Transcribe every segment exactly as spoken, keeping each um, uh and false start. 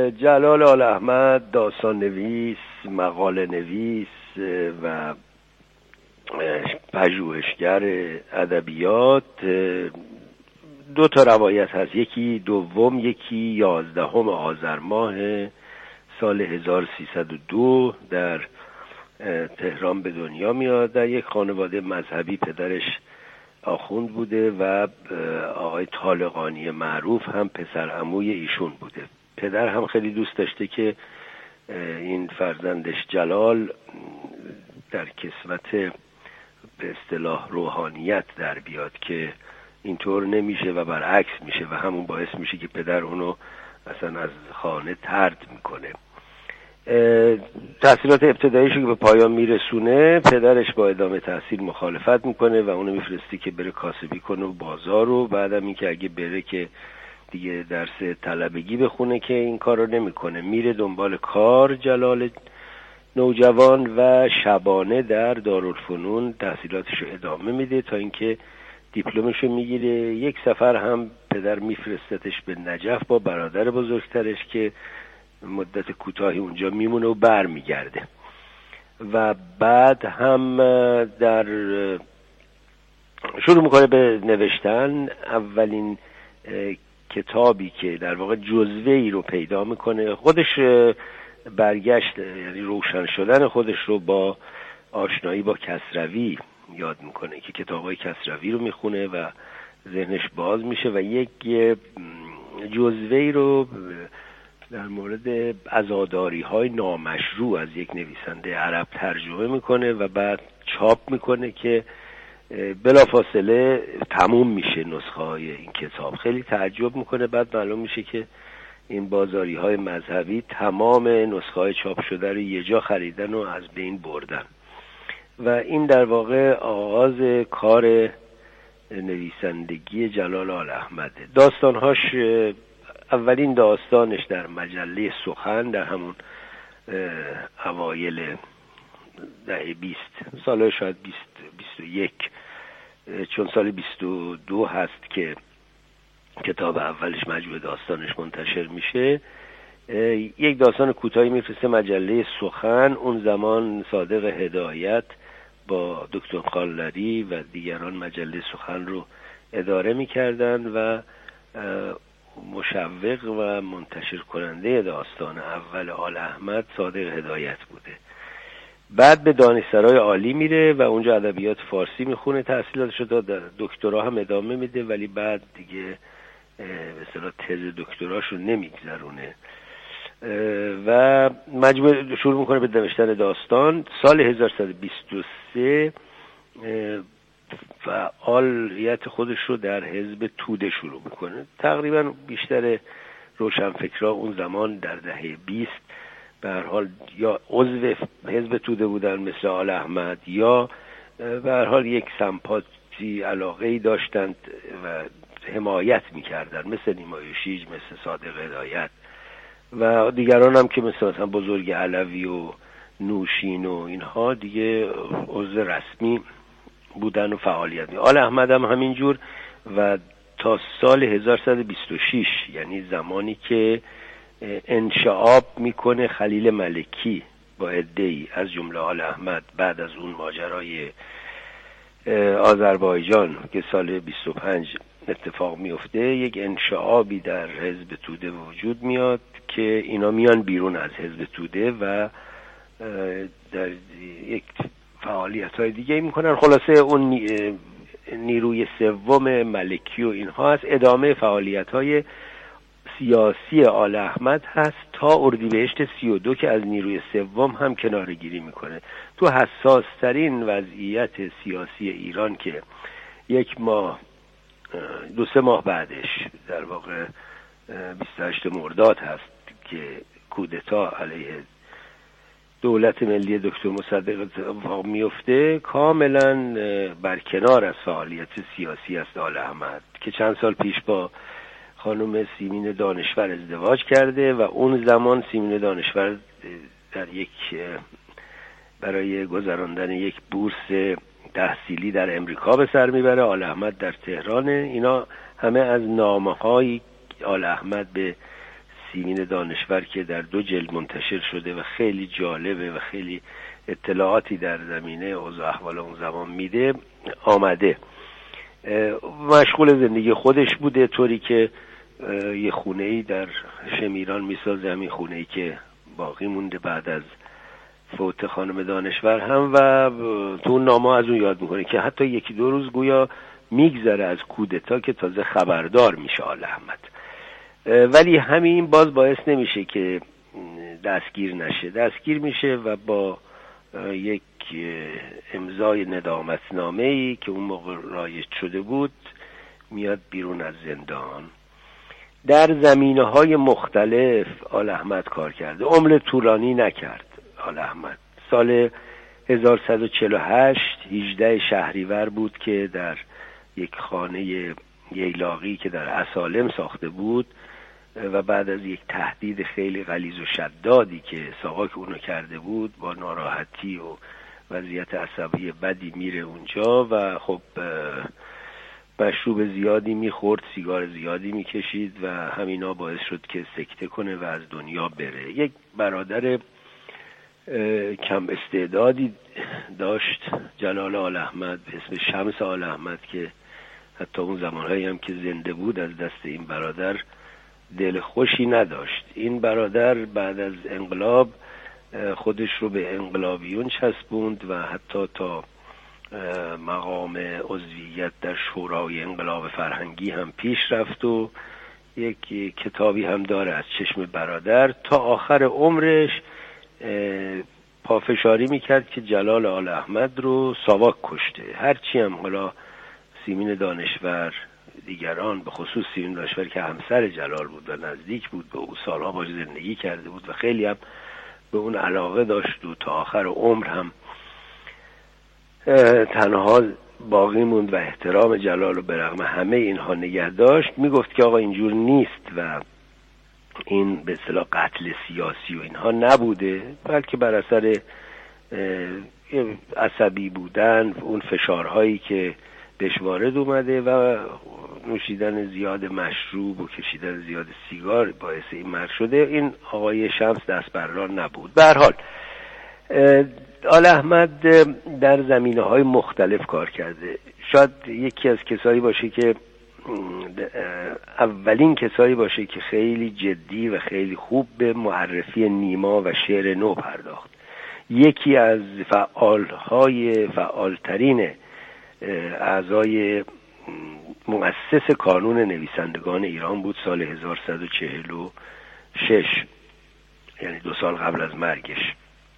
جلال آل احمد داستان نویس، مقاله نویس و پژوهشگر ادبیات دو تا روایت هست. یکی دوم، یکی یازدهم آذر ماه سال هزار و سیصد و دو در تهران به دنیا میاد. در یک خانواده مذهبی، پدرش آخوند بوده و آقای طالقانی معروف هم پسر عموی ایشون بوده. پدر هم خیلی دوست داشته که این فرزندش جلال در کسوت به اصطلاح روحانیت در بیاد که اینطور نمیشه و برعکس میشه و همون باعث میشه که پدر اونو اصلا از خانه طرد میکنه. تحصیلات ابتداییشو که به پایان میرسونه، پدرش با ادامه تحصیل مخالفت میکنه و اونو میفرسته که بره کاسبی کنه و بازار رو. بعدم این که اگه بره که دیگه درس طلبگی بخونه، که این کار رو نمیکنه. میره دنبال کار جلال نوجوان و شبانه در دارالفنون تحصیلاتشو ادامه میده تا اینکه دیپلمشو میگیره. یک سفر هم پدر میفرستتش به نجف با برادر بزرگترش که مدت کوتاهی اونجا میمونه و بر میگرده. و بعد هم در شروع میکنه به نوشتن. اولین کتابی که در واقع جزوه ای رو پیدا میکنه، خودش برگشت، یعنی روشن شدن خودش رو با آشنایی با کسروی یاد میکنه که کتابای کسروی رو میخونه و ذهنش باز میشه و یک جزوه ای رو در مورد عزاداری های نامشروع از یک نویسنده عرب ترجمه میکنه و بعد چاپ میکنه که بلافاصله تموم میشه نسخه های این کتاب. خیلی تعجب میکنه. بعد معلوم میشه که این بازاری های مذهبی تمام نسخه های چاپ شده رو یه جا خریدن و از بین بردن و این در واقع آغاز کار نویسندگی جلال آل احمد. داستانهاش، اولین داستانش در مجله سخن در همون اوایل دهه بیست، سال شاید بیست بیست و یک، چون سال بیست و دو هست که کتاب اولش مجموعه داستانش منتشر میشه. یک داستان کوتاهی میفرسته مجله سخن. اون زمان صادق هدایت با دکتر خاللری و دیگران مجله سخن رو اداره میکردن و مشوق و منتشر کننده داستان اول آل احمد صادق هدایت بوده. بعد به دانشسرای عالی میره و اونجا ادبیات فارسی میخونه. تحصیلاتش رو تا دکترا هم ادامه میده، ولی بعد دیگه به اصطلاح تز دکتراش رو نمیگذرونه و مجموعه شروع میکنه به نوشتن داستان. سال هزار و سیصد و بیست و سه فعالیت خودش رو در حزب توده شروع میکنه. تقریبا بیشتر روشنفکرها اون زمان در دهه بیست به هر حال یا عضو حزب توده بودن مثل آل احمد، یا به هر حال یک سمپاتی علاقه‌ای داشتند و حمایت میکردن، مثل نیمای شیج، مثل صادق هدایت و دیگران هم که مثل مثلا بزرگ علوی و نوشین و اینها دیگه عضو رسمی بودن و فعالیت می. آل احمد هم همینجور و تا سال هزار و سیصد و بیست و شش، یعنی زمانی که انشعاب میکنه خلیل ملکی با عده‌ای از جمله آل احمد بعد از اون ماجرای آذربایجان که سال بیست و پنج اتفاق میفته، یک انشعابی در حزب توده وجود میاد که اینا میان بیرون از حزب توده و در یک فعالیت‌های دیگه میکنن. خلاصه اون نیروی سوم ملکی و اینها هست. ادامه فعالیت‌های سیاسی آل احمد هست تا اردیبهشت سی و دو که از نیروی سوم هم کناره‌گیری میکنه. تو حساس‌ترین وضعیت سیاسی ایران که یک ماه دو سه ماه بعدش در واقع بیست و هشتم مرداد هست که کودتا علیه دولت ملی دکتر مصدق اتفاق میفته، کاملا برکنار از فعالیت سیاسی است آل احمد که چند سال پیش با خانم سیمین دانشور ازدواج کرده و اون زمان سیمین دانشور در یک برای گذراندن یک بورس تحصیلی در امریکا به سر میبره. آل احمد در تهران. اینا همه از نامه‌های آل احمد به سیمین دانشور که در دو جلد منتشر شده و خیلی جالبه و خیلی اطلاعاتی در زمینه اوضاع احوال اون زمان میده آمده. مشغول زندگی خودش بوده، طوری که یه خونه‌ای در شمیران میسازه، همین خونه‌ای که باقی مونده بعد از فوت خانم دانشور هم، و تو اون نامه از اون یاد میکنه که حتی یکی دو روز گویا میگذره از کودتا که تازه خبردار میشه آل احمد. ولی همین باز باعث نمیشه که دستگیر نشه، دستگیر میشه و با یک امضای ندامتنامه‌ای که اون موقع رایج شده بود میاد بیرون از زندان. در زمینه‌های مختلف آل احمد کار کرده، عمر طولانی نکرد. آل احمد سال هزار و صد و چهل و هشت هجده شهریور بود که در یک خانه ییلاقی که در عسالم ساخته بود و بعد از یک تهدید خیلی غلیظ و شدادی که ساواک اونو کرده بود، با ناراحتی و وضعیت عصبی بدی میره اونجا و خب مشروب زیادی میخورد، سیگار زیادی میکشید و همینا باعث شد که سکته کنه و از دنیا بره. یک برادر کم استعدادی داشت جلال آل احمد به اسم شمس آل احمد که حتی اون زمانهایی هم که زنده بود از دست این برادر دل خوشی نداشت. این برادر بعد از انقلاب خودش رو به انقلابیون چسبوند و حتی تا مقام عضویت در شورای انقلاب فرهنگی هم پیش رفت و یک کتابی هم داره از چشم برادر. تا آخر عمرش پافشاری میکرد که جلال آل احمد رو ساواک کشته. هرچی هم حالا سیمین دانشور، دیگران، به خصوص سیمین دانشور که همسر جلال بود و نزدیک بود به او، سالها باش زندگی کرده بود و خیلی هم به اون علاقه داشت و تا آخر عمر هم تنها باقی موند و احترام جلال رو به رغم همه اینها نگه داشت، میگفت که آقا اینجور نیست و این به اصطلاح قتل سیاسی و اینها نبوده، بلکه بر اثر عصبی بودن، اون فشارهایی که بهش وارد اومده و نوشیدن زیاد مشروب و کشیدن زیاد سیگار باعث این مرگ شده. این آقای شمس دست بر راه نبود. به هر حال آل احمد در زمینه‌های مختلف کار کرده. شاید یکی از کسایی باشه که اولین کسایی باشه که خیلی جدی و خیلی خوب به معرفی نیما و شعر نو پرداخت. یکی از فعالهای فعالترین اعضای مؤسس کانون نویسندگان ایران بود سال هزار و صد و چهل و شش، یعنی دو سال قبل از مرگش.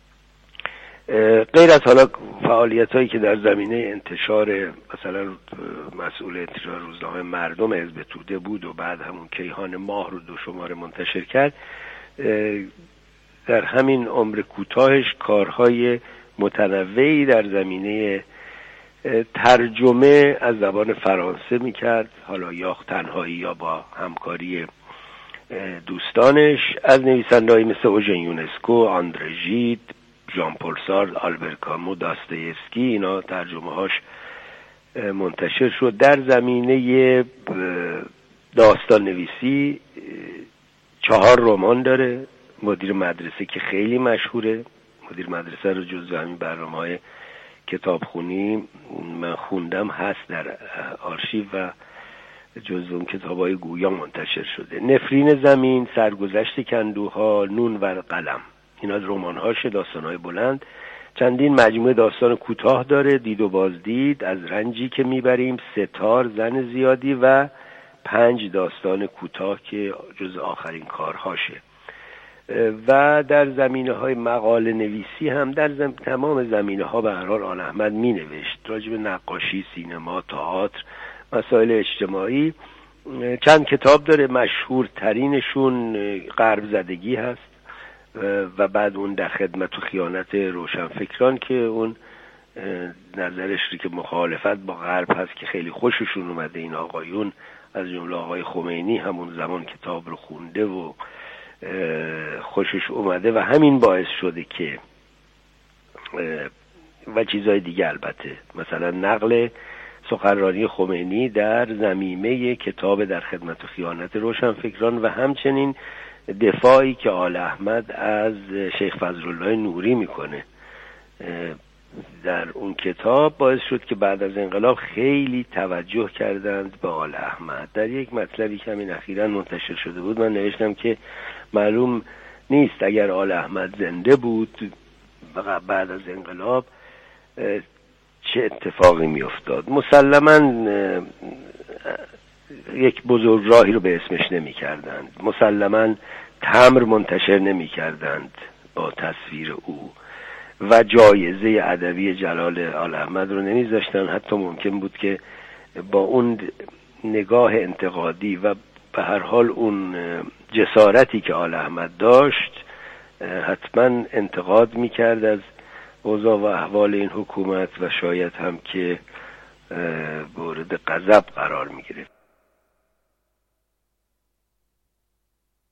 غیر از حالا فعالیت هایی که در زمینه انتشار، مثلا مسئول انتشار روزنامه مردم حزب توده بود و بعد همون کیهان ماه رو دو شماره منتشر کرد، در همین عمر کوتاهش کارهای متنوعی در زمینه ترجمه از زبان فرانسه میکرد، حالا یا تنهایی یا با همکاری دوستانش، از نویسنده‌ای مثل اوژن یونسکو، آندره ژید، ژان پل سارتر، آلبر کامو، داستایوفسکی، اینا ترجمه هاش منتشر شد. در زمینه داستان نویسی چهار رمان داره. مدیر مدرسه که خیلی مشهوره، مدیر مدرسه رو جزو همین برنامه‌های کتابخونی من خوندم، هست در آرشیو و جزو اون کتاب‌های گویا منتشر شده. نفرین زمین، سرگذشت کندوها، نون و قلم، اینا رمان‌هاش، داستان‌های بلند. چندین مجموعه داستان کوتاه داره، دید و بازدید، از رنجی که میبریم، ستار، زن زیادی و پنج داستان کوتاه که جز آخرین کارهاشه. و در زمینه‌های مقاله نویسی هم در زم... تمام زمینه‌ها به هر حال آل احمد می‌نوشت، راجع به نقاشی، سینما، تئاتر، مسائل اجتماعی. چند کتاب داره، مشهورترینشون غرب زدگی هست و بعد اون در خدمت و خیانت روشنفکران که اون نظرش رو که مخالفت با غرب هست که خیلی خوششون اومده این آقایون، از جمله آقای خمینی همون زمان کتاب رو خونده و خوشش اومده و همین باعث شده که و چیزای دیگه، البته مثلا نقل سخنرانی خمینی در ضمیمه کتاب در خدمت و خیانت روشنفکران و همچنین دفاعی که آل احمد از شیخ فضلالله نوری میکنه در اون کتاب باعث شد که بعد از انقلاب خیلی توجه کردند به آل احمد. در یک مطلبی که همین اخیراً منتشر شده بود من نوشتم که معلوم نیست اگر آل احمد زنده بود بعد از انقلاب چه اتفاقی می افتاد. مسلماً یک بزرگراهی رو به اسمش نمی کردند، مسلماً تمر منتشر نمی کردند با تصویر او و جایزه ادبی جلال آل احمد رو نمیذاشتن. حتی ممکن بود که با اون نگاه انتقادی و به هر حال اون جسارتی که آل احمد داشت حتما انتقاد میکرد از اوضاع و احوال این حکومت و شاید هم که مورد غضب قرار میگرفت.